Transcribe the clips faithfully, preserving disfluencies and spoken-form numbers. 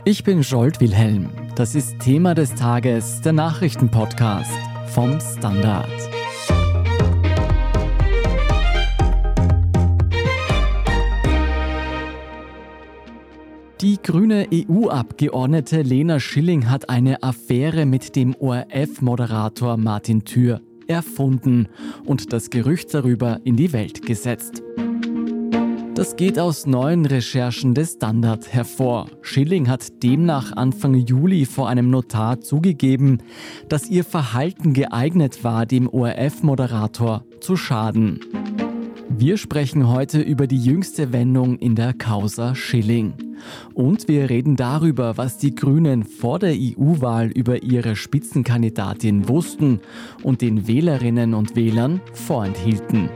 Ich bin Jolt Wilhelm. Das ist Thema des Tages, der Nachrichtenpodcast vom Standard. Die grüne E U-Abgeordnete Lena Schilling hat eine Affäre mit dem O R F-Moderator Martin Thür erfunden und das Gerücht darüber in die Welt gesetzt. Das geht aus neuen Recherchen des Standard hervor. Schilling hat demnach Anfang Juli vor einem Notar zugegeben, dass ihr Verhalten geeignet war, dem O R F-Moderator zu schaden. Wir sprechen heute über die jüngste Wendung in der Causa Schilling. Und wir reden darüber, was die Grünen vor der E U-Wahl über ihre Spitzenkandidatin wussten und den Wählerinnen und Wählern vorenthielten.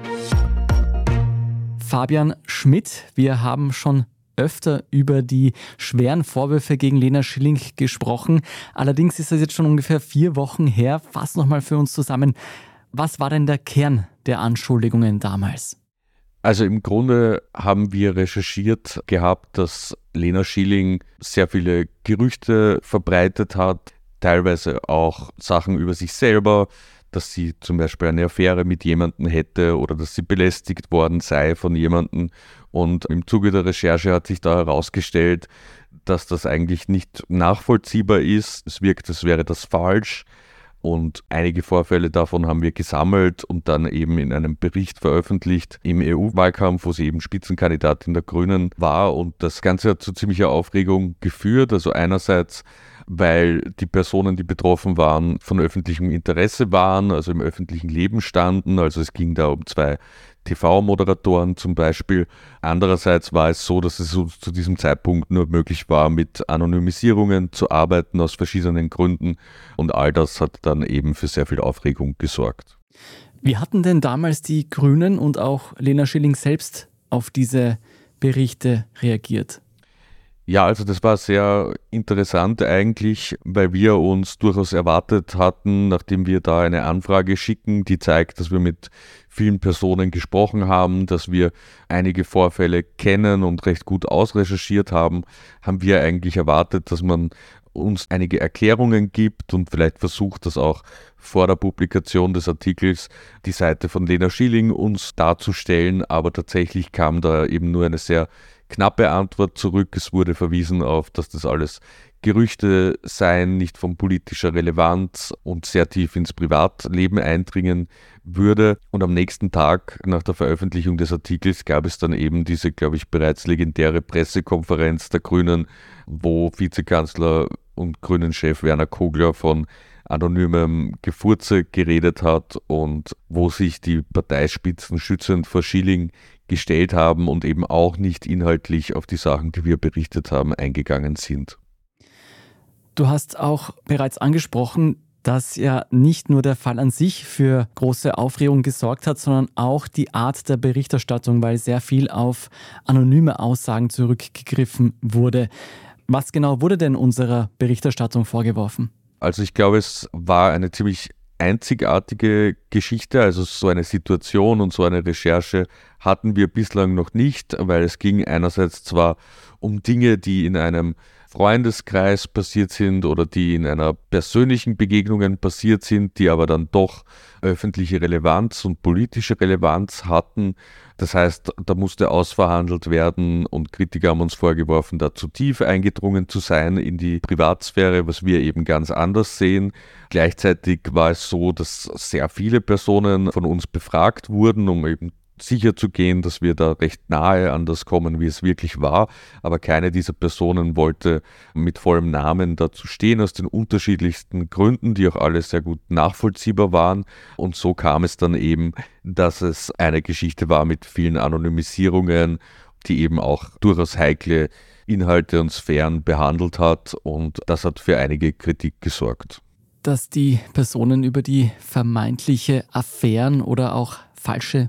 Fabian Schmidt, wir haben schon öfter über die schweren Vorwürfe gegen Lena Schilling gesprochen. Allerdings ist das jetzt schon ungefähr vier Wochen her. Fass nochmal für uns zusammen. Was war denn der Kern der Anschuldigungen damals? Also im Grunde haben wir recherchiert gehabt, dass Lena Schilling sehr viele Gerüchte verbreitet hat, teilweise auch Sachen über sich selber, dass sie zum Beispiel eine Affäre mit jemandem hätte oder dass sie belästigt worden sei von jemandem. Und im Zuge der Recherche hat sich da herausgestellt, dass das eigentlich nicht nachvollziehbar ist. Es wirkt, als wäre das falsch. Und einige Vorfälle davon haben wir gesammelt und dann eben in einem Bericht veröffentlicht im E U-Wahlkampf, wo sie eben Spitzenkandidatin der Grünen war. Und das Ganze hat zu ziemlicher Aufregung geführt. Also einerseits, weil die Personen, die betroffen waren, von öffentlichem Interesse waren, also im öffentlichen Leben standen. Also es ging da um zwei T V-Moderatoren zum Beispiel. Andererseits war es so, dass es zu diesem Zeitpunkt nur möglich war, mit Anonymisierungen zu arbeiten aus verschiedenen Gründen. Und all das hat dann eben für sehr viel Aufregung gesorgt. Wie hatten denn damals die Grünen und auch Lena Schilling selbst auf diese Berichte reagiert? Ja, also das war sehr interessant eigentlich, weil wir uns durchaus erwartet hatten, nachdem wir da eine Anfrage schicken, die zeigt, dass wir mit vielen Personen gesprochen haben, dass wir einige Vorfälle kennen und recht gut ausrecherchiert haben, haben wir eigentlich erwartet, dass man uns einige Erklärungen gibt und vielleicht versucht, das auch vor der Publikation des Artikels die Seite von Lena Schilling uns darzustellen, aber tatsächlich kam da eben nur eine sehr knappe Antwort zurück. Es wurde verwiesen auf, dass das alles Gerüchte seien, nicht von politischer Relevanz und sehr tief ins Privatleben eindringen würde. Und am nächsten Tag nach der Veröffentlichung des Artikels gab es dann eben diese, glaube ich, bereits legendäre Pressekonferenz der Grünen, wo Vizekanzler und Grünen-Chef Werner Kogler von anonymem Gefurze geredet hat und wo sich die Parteispitzen schützend vor Schilling gestellt haben und eben auch nicht inhaltlich auf die Sachen, die wir berichtet haben, eingegangen sind. Du hast auch bereits angesprochen, dass ja nicht nur der Fall an sich für große Aufregung gesorgt hat, sondern auch die Art der Berichterstattung, weil sehr viel auf anonyme Aussagen zurückgegriffen wurde. Was genau wurde denn unserer Berichterstattung vorgeworfen? Also ich glaube, es war eine ziemlich einzigartige Geschichte, also so eine Situation und so eine Recherche hatten wir bislang noch nicht, weil es ging einerseits zwar um Dinge, die in einem Freundeskreis passiert sind oder die in einer persönlichen Begegnung passiert sind, die aber dann doch öffentliche Relevanz und politische Relevanz hatten. Das heißt, da musste ausverhandelt werden und Kritiker haben uns vorgeworfen, da zu tief eingedrungen zu sein in die Privatsphäre, was wir eben ganz anders sehen. Gleichzeitig war es so, dass sehr viele Personen von uns befragt wurden, um eben sicher zu gehen, dass wir da recht nahe an das kommen, wie es wirklich war. Aber keine dieser Personen wollte mit vollem Namen dazu stehen, aus den unterschiedlichsten Gründen, die auch alle sehr gut nachvollziehbar waren. Und so kam es dann eben, dass es eine Geschichte war mit vielen Anonymisierungen, die eben auch durchaus heikle Inhalte und Sphären behandelt hat. Und das hat für einige Kritik gesorgt. Dass die Personen über die vermeintliche Affären oder auch falsche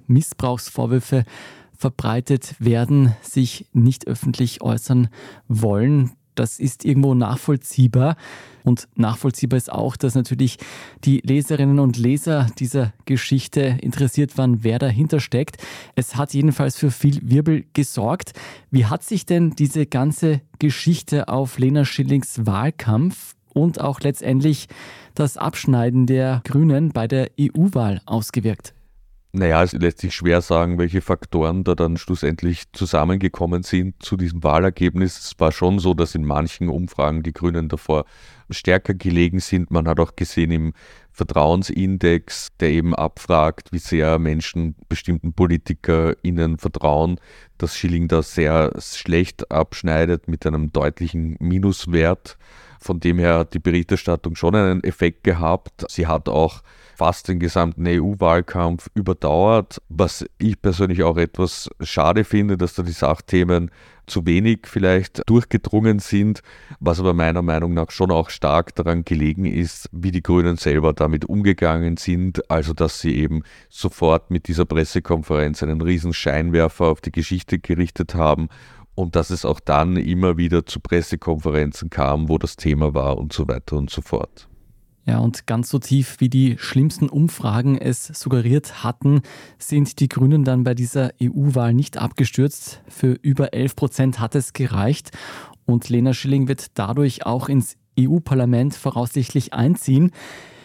Missbrauchsvorwürfe verbreitet werden, sich nicht öffentlich äußern wollen. Das ist irgendwo nachvollziehbar. Und nachvollziehbar ist auch, dass natürlich die Leserinnen und Leser dieser Geschichte interessiert waren, wer dahinter steckt. Es hat jedenfalls für viel Wirbel gesorgt. Wie hat sich denn diese ganze Geschichte auf Lena Schillings Wahlkampf und auch letztendlich das Abschneiden der Grünen bei der E U-Wahl ausgewirkt? Naja, es lässt sich schwer sagen, welche Faktoren da dann schlussendlich zusammengekommen sind zu diesem Wahlergebnis. Es war schon so, dass in manchen Umfragen die Grünen davor stärker gelegen sind. Man hat auch gesehen im Vertrauensindex, der eben abfragt, wie sehr Menschen bestimmten PolitikerInnen vertrauen, dass Schilling da sehr schlecht abschneidet mit einem deutlichen Minuswert. Von dem her hat die Berichterstattung schon einen Effekt gehabt. Sie hat auch fast den gesamten E U-Wahlkampf überdauert, was ich persönlich auch etwas schade finde, dass da die Sachthemen zu wenig vielleicht durchgedrungen sind, was aber meiner Meinung nach schon auch stark daran gelegen ist, wie die Grünen selber damit umgegangen sind, also dass sie eben sofort mit dieser Pressekonferenz einen riesen Scheinwerfer auf die Geschichte gerichtet haben und dass es auch dann immer wieder zu Pressekonferenzen kam, wo das Thema war und so weiter und so fort. Ja, und ganz so tief, wie die schlimmsten Umfragen es suggeriert hatten, sind die Grünen dann bei dieser E U-Wahl nicht abgestürzt. Für über elf Prozent hat es gereicht. Und Lena Schilling wird dadurch auch ins E U-Parlament voraussichtlich einziehen.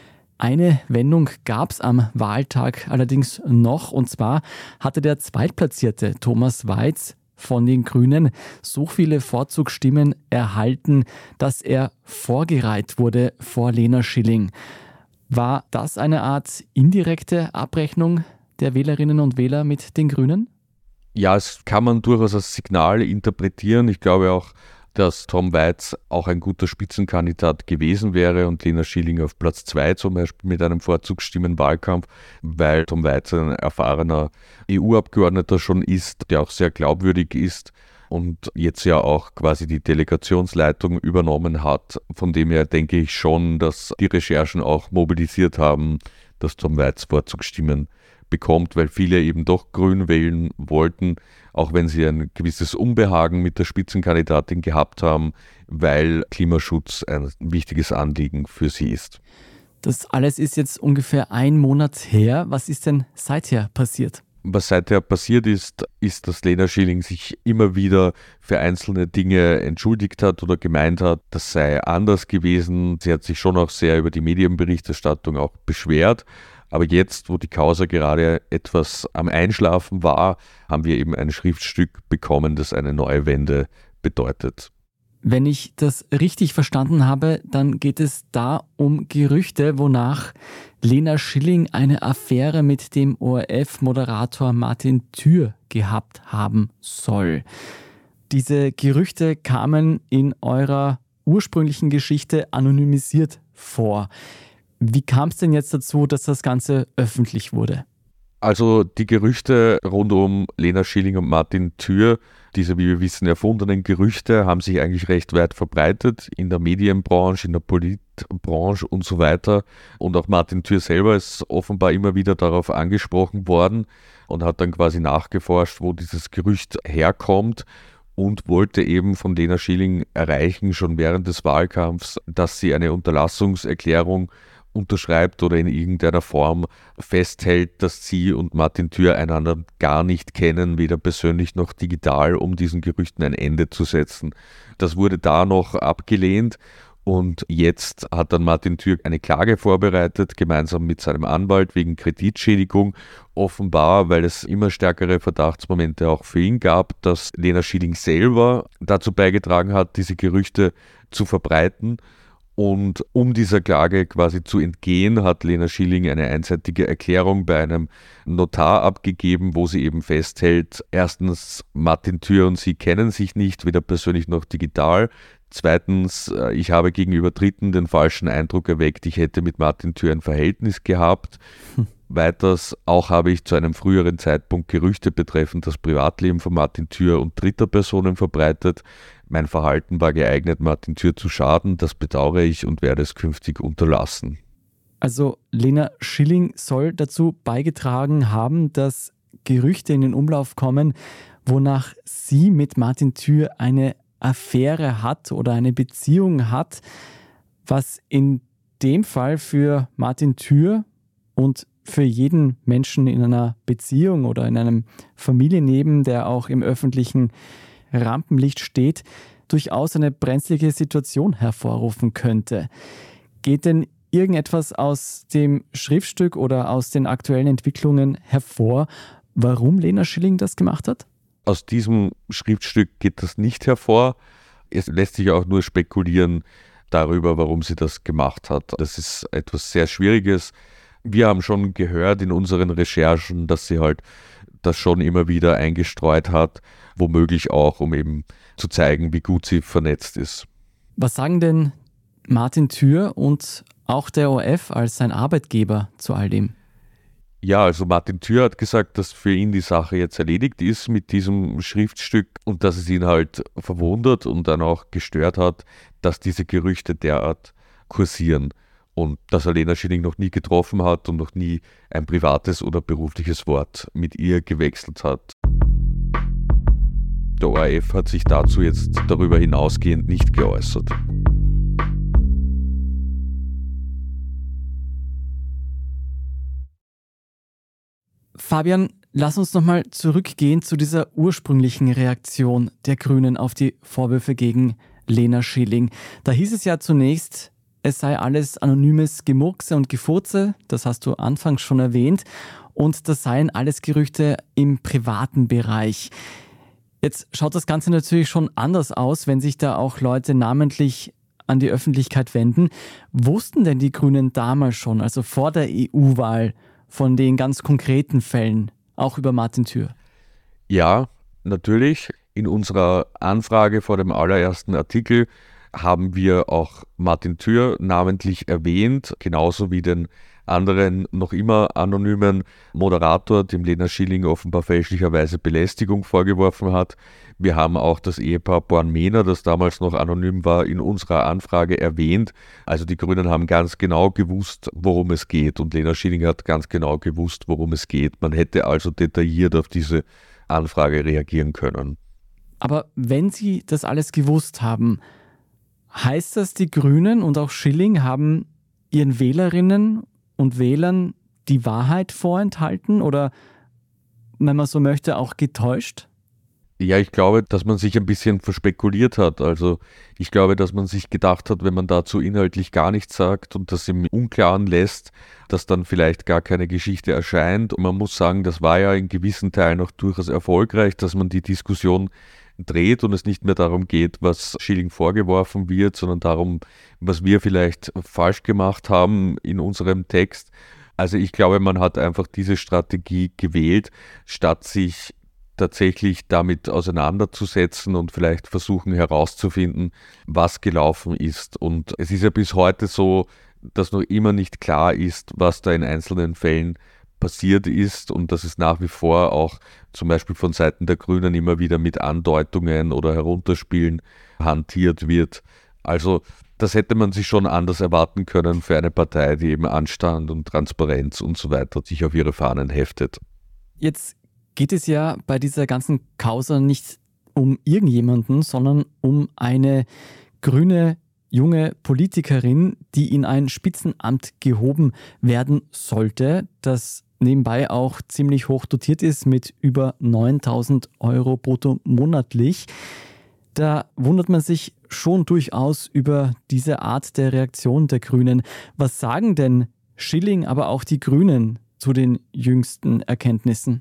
Eine Wendung gab es am Wahltag allerdings noch. Und zwar hatte der Zweitplatzierte Thomas Weiz von den Grünen so viele Vorzugsstimmen erhalten, dass er vorgereiht wurde vor Lena Schilling. War das eine Art indirekte Abrechnung der Wählerinnen und Wähler mit den Grünen? Ja, es kann man durchaus als Signal interpretieren. Ich glaube auch, dass Tom Weiz auch ein guter Spitzenkandidat gewesen wäre und Lena Schilling auf Platz zwei zum Beispiel mit einem Vorzugsstimmenwahlkampf, weil Tom Weiz ein erfahrener E U-Abgeordneter schon ist, der auch sehr glaubwürdig ist und jetzt ja auch quasi die Delegationsleitung übernommen hat. Von dem her denke ich schon, dass die Recherchen auch mobilisiert haben, dass Tom Weiz Vorzugsstimmen bekommt, weil viele eben doch Grün wählen wollten, auch wenn sie ein gewisses Unbehagen mit der Spitzenkandidatin gehabt haben, weil Klimaschutz ein wichtiges Anliegen für sie ist. Das alles ist jetzt ungefähr ein Monat her. Was ist denn seither passiert? Was seither passiert ist, ist, dass Lena Schilling sich immer wieder für einzelne Dinge entschuldigt hat oder gemeint hat, das sei anders gewesen. Sie hat sich schon auch sehr über die Medienberichterstattung auch beschwert. Aber jetzt, wo die Causa gerade etwas am Einschlafen war, haben wir eben ein Schriftstück bekommen, das eine neue Wende bedeutet. Wenn ich das richtig verstanden habe, dann geht es da um Gerüchte, wonach Lena Schilling eine Affäre mit dem O R F-Moderator Martin Thür gehabt haben soll. Diese Gerüchte kamen in eurer ursprünglichen Geschichte anonymisiert vor. Wie kam es denn jetzt dazu, dass das Ganze öffentlich wurde? Also die Gerüchte rund um Lena Schilling und Martin Thür, diese, wie wir wissen, erfundenen Gerüchte, haben sich eigentlich recht weit verbreitet in der Medienbranche, in der Politbranche und so weiter. Und auch Martin Thür selber ist offenbar immer wieder darauf angesprochen worden und hat dann quasi nachgeforscht, wo dieses Gerücht herkommt und wollte eben von Lena Schilling erreichen, schon während des Wahlkampfs, dass sie eine Unterlassungserklärung unterschreibt oder in irgendeiner Form festhält, dass sie und Martin Thür einander gar nicht kennen, weder persönlich noch digital, um diesen Gerüchten ein Ende zu setzen. Das wurde da noch abgelehnt und jetzt hat dann Martin Thür eine Klage vorbereitet, gemeinsam mit seinem Anwalt wegen Kreditschädigung. Offenbar, weil es immer stärkere Verdachtsmomente auch für ihn gab, dass Lena Schilling selber dazu beigetragen hat, diese Gerüchte zu verbreiten. Und um dieser Klage quasi zu entgehen, hat Lena Schilling eine einseitige Erklärung bei einem Notar abgegeben, wo sie eben festhält, erstens, Martin Thür und sie kennen sich nicht, weder persönlich noch digital. Zweitens, ich habe gegenüber Dritten den falschen Eindruck erweckt, ich hätte mit Martin Thür ein Verhältnis gehabt. Hm. Weiters, auch habe ich zu einem früheren Zeitpunkt Gerüchte betreffend das Privatleben von Martin Thür und dritter Personen verbreitet. Mein Verhalten war geeignet, Martin Thür zu schaden. Das bedauere ich und werde es künftig unterlassen. Also Lena Schilling soll dazu beigetragen haben, dass Gerüchte in den Umlauf kommen, wonach sie mit Martin Thür eine Affäre hat oder eine Beziehung hat, was in dem Fall für Martin Thür und für jeden Menschen in einer Beziehung oder in einem Familienleben, der auch im öffentlichen Rampenlicht steht, durchaus eine brenzlige Situation hervorrufen könnte. Geht denn irgendetwas aus dem Schriftstück oder aus den aktuellen Entwicklungen hervor, warum Lena Schilling das gemacht hat? Aus diesem Schriftstück geht das nicht hervor. Es lässt sich auch nur spekulieren darüber, warum sie das gemacht hat. Das ist etwas sehr Schwieriges. Wir haben schon gehört in unseren Recherchen, dass sie halt das schon immer wieder eingestreut hat, womöglich auch, um eben zu zeigen, wie gut sie vernetzt ist. Was sagen denn Martin Thür und auch der O R F als sein Arbeitgeber zu all dem? Ja, also Martin Thür hat gesagt, dass für ihn die Sache jetzt erledigt ist mit diesem Schriftstück und dass es ihn halt verwundert und dann auch gestört hat, dass diese Gerüchte derart kursieren und dass er Lena Schilling noch nie getroffen hat und noch nie ein privates oder berufliches Wort mit ihr gewechselt hat. Der O R F hat sich dazu jetzt darüber hinausgehend nicht geäußert. Fabian, lass uns nochmal zurückgehen zu dieser ursprünglichen Reaktion der Grünen auf die Vorwürfe gegen Lena Schilling. Da hieß es ja zunächst, es sei alles anonymes Gemurkse und Gefurze, das hast du anfangs schon erwähnt, und das seien alles Gerüchte im privaten Bereich. Jetzt schaut das Ganze natürlich schon anders aus, wenn sich da auch Leute namentlich an die Öffentlichkeit wenden. Wussten denn die Grünen damals schon, also vor der E U-Wahl, von den ganz konkreten Fällen, auch über Martin Thür? Ja, natürlich. In unserer Anfrage vor dem allerersten Artikel haben wir auch Martin Thür namentlich erwähnt, genauso wie den anderen noch immer anonymen Moderator, dem Lena Schilling offenbar fälschlicherweise Belästigung vorgeworfen hat. Wir haben auch das Ehepaar Born-Mehner, das damals noch anonym war, in unserer Anfrage erwähnt. Also die Grünen haben ganz genau gewusst, worum es geht, und Lena Schilling hat ganz genau gewusst, worum es geht. Man hätte also detailliert auf diese Anfrage reagieren können. Aber wenn Sie das alles gewusst haben, heißt das, die Grünen und auch Schilling haben ihren Wählerinnen und Wählern die Wahrheit vorenthalten oder, wenn man so möchte, auch getäuscht? Ja, ich glaube, dass man sich ein bisschen verspekuliert hat. Also ich glaube, dass man sich gedacht hat, wenn man dazu inhaltlich gar nichts sagt und das im Unklaren lässt, dass dann vielleicht gar keine Geschichte erscheint. Und man muss sagen, das war ja in gewissen Teilen auch durchaus erfolgreich, dass man die Diskussion dreht und es nicht mehr darum geht, was Schilling vorgeworfen wird, sondern darum, was wir vielleicht falsch gemacht haben in unserem Text. Also ich glaube, man hat einfach diese Strategie gewählt, statt sich tatsächlich damit auseinanderzusetzen und vielleicht versuchen herauszufinden, was gelaufen ist. Und es ist ja bis heute so, dass noch immer nicht klar ist, was da in einzelnen Fällen passiert ist und dass es nach wie vor auch zum Beispiel von Seiten der Grünen immer wieder mit Andeutungen oder Herunterspielen hantiert wird. Also das hätte man sich schon anders erwarten können für eine Partei, die eben Anstand und Transparenz und so weiter sich auf ihre Fahnen heftet. Jetzt geht es ja bei dieser ganzen Causa nicht um irgendjemanden, sondern um eine grüne junge Politikerin, die in ein Spitzenamt gehoben werden sollte, das nebenbei auch ziemlich hoch dotiert ist mit über neuntausend Euro brutto monatlich. Da wundert man sich schon durchaus über diese Art der Reaktion der Grünen. Was sagen denn Schilling, aber auch die Grünen zu den jüngsten Erkenntnissen?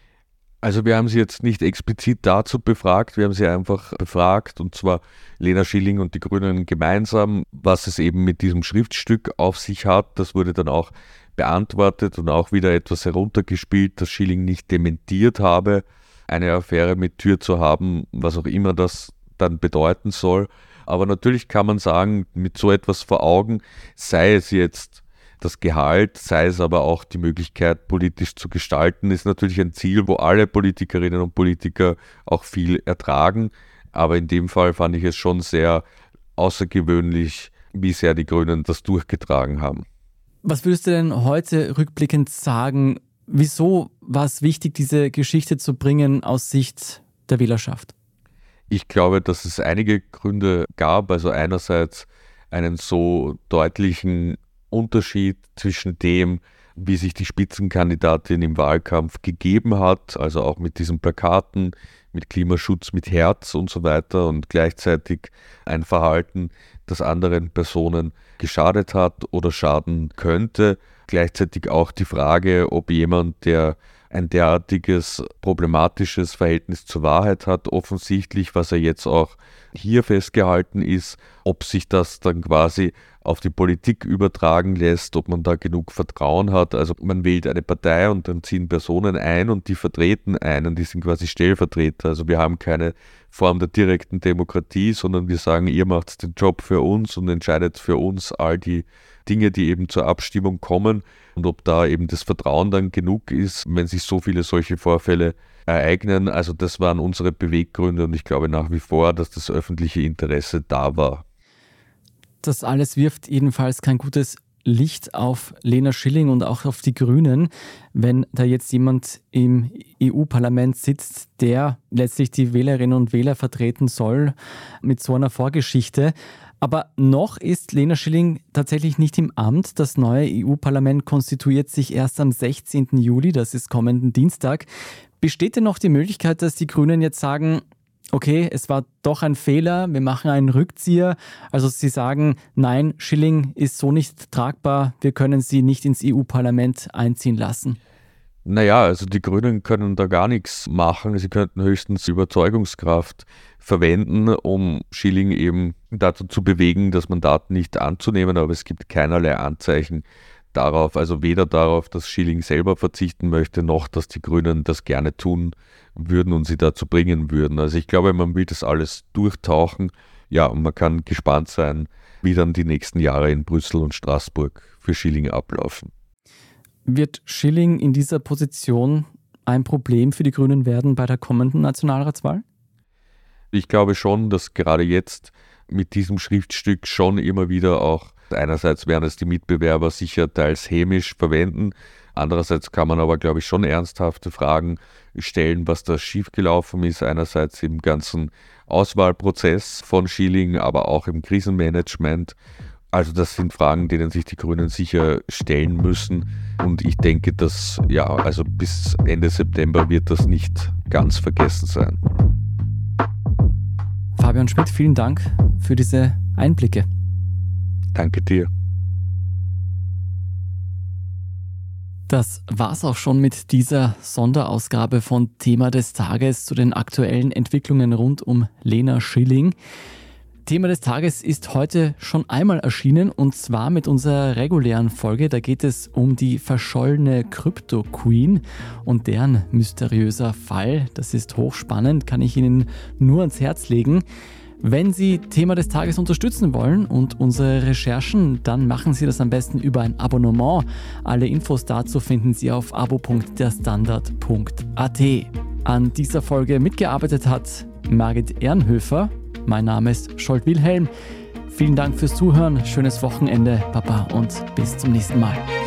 Also wir haben sie jetzt nicht explizit dazu befragt, wir haben sie einfach befragt, und zwar Lena Schilling und die Grünen gemeinsam, was es eben mit diesem Schriftstück auf sich hat. Das wurde dann auch beantwortet und auch wieder etwas heruntergespielt, dass Schilling nicht dementiert habe, eine Affäre mit Thür zu haben, was auch immer das dann bedeuten soll. Aber natürlich kann man sagen, mit so etwas vor Augen, sei es jetzt das Gehalt, sei es aber auch die Möglichkeit, politisch zu gestalten, ist natürlich ein Ziel, wo alle Politikerinnen und Politiker auch viel ertragen. Aber in dem Fall fand ich es schon sehr außergewöhnlich, wie sehr die Grünen das durchgetragen haben. Was würdest du denn heute rückblickend sagen, wieso war es wichtig, diese Geschichte zu bringen aus Sicht der Wählerschaft? Ich glaube, dass es einige Gründe gab. Also einerseits einen so deutlichen Unterschied zwischen dem, wie sich die Spitzenkandidatin im Wahlkampf gegeben hat, also auch mit diesen Plakaten, mit Klimaschutz, mit Herz und so weiter, und gleichzeitig ein Verhalten, das anderen Personen geschadet hat oder schaden könnte. Gleichzeitig auch die Frage, ob jemand, der ein derartiges problematisches Verhältnis zur Wahrheit hat, offensichtlich, was er jetzt auch hier festgehalten ist, ob sich das dann quasi auf die Politik übertragen lässt, ob man da genug Vertrauen hat. Also man wählt eine Partei und dann ziehen Personen ein und die vertreten einen, die sind quasi Stellvertreter. Also wir haben keine Form der direkten Demokratie, sondern wir sagen, ihr macht den Job für uns und entscheidet für uns all die Dinge, die eben zur Abstimmung kommen, und ob da eben das Vertrauen dann genug ist, wenn sich so viele solche Vorfälle ereignen. Also das waren unsere Beweggründe, und ich glaube nach wie vor, dass das öffentliche Interesse da war. Das alles wirft jedenfalls kein gutes Licht auf Lena Schilling und auch auf die Grünen, wenn da jetzt jemand im E U-Parlament sitzt, der letztlich die Wählerinnen und Wähler vertreten soll mit so einer Vorgeschichte. Aber noch ist Lena Schilling tatsächlich nicht im Amt. Das neue E U-Parlament konstituiert sich erst am sechzehnten Juli, das ist kommenden Dienstag. Besteht denn noch die Möglichkeit, dass die Grünen jetzt sagen, okay, es war doch ein Fehler, wir machen einen Rückzieher? Also sie sagen, nein, Schilling ist so nicht tragbar, wir können sie nicht ins E U-Parlament einziehen lassen. Naja, also die Grünen können da gar nichts machen. Sie könnten höchstens Überzeugungskraft verwenden, um Schilling eben dazu zu bewegen, das Mandat nicht anzunehmen, aber es gibt keinerlei Anzeichen darauf, also weder darauf, dass Schilling selber verzichten möchte, noch dass die Grünen das gerne tun würden und sie dazu bringen würden. Also ich glaube, man will das alles durchtauchen. Ja, und man kann gespannt sein, wie dann die nächsten Jahre in Brüssel und Straßburg für Schilling ablaufen. Wird Schilling in dieser Position ein Problem für die Grünen werden bei der kommenden Nationalratswahl? Ich glaube schon, dass gerade jetzt mit diesem Schriftstück schon immer wieder auch, einerseits werden es die Mitbewerber sicher teils hämisch verwenden, andererseits kann man aber, glaube ich, schon ernsthafte Fragen stellen, was da schiefgelaufen ist, einerseits im ganzen Auswahlprozess von Schilling, aber auch im Krisenmanagement. Also das sind Fragen, denen sich die Grünen sicher stellen müssen, und ich denke, dass ja, also bis Ende September wird das nicht ganz vergessen sein. Fabian Schmidt, vielen Dank für diese Einblicke. Danke dir. Das war's auch schon mit dieser Sonderausgabe von Thema des Tages zu den aktuellen Entwicklungen rund um Lena Schilling. Thema des Tages ist heute schon einmal erschienen, und zwar mit unserer regulären Folge. Da geht es um die verschollene Krypto-Queen und deren mysteriöser Fall. Das ist hochspannend, kann ich Ihnen nur ans Herz legen. Wenn Sie Thema des Tages unterstützen wollen und unsere Recherchen, dann machen Sie das am besten über ein Abonnement. Alle Infos dazu finden Sie auf abo punkt derstandard punkt a t. An dieser Folge mitgearbeitet hat Margit Ehrenhöfer. Mein Name ist Scholt Wilhelm. Vielen Dank fürs Zuhören, schönes Wochenende, Baba, und bis zum nächsten Mal.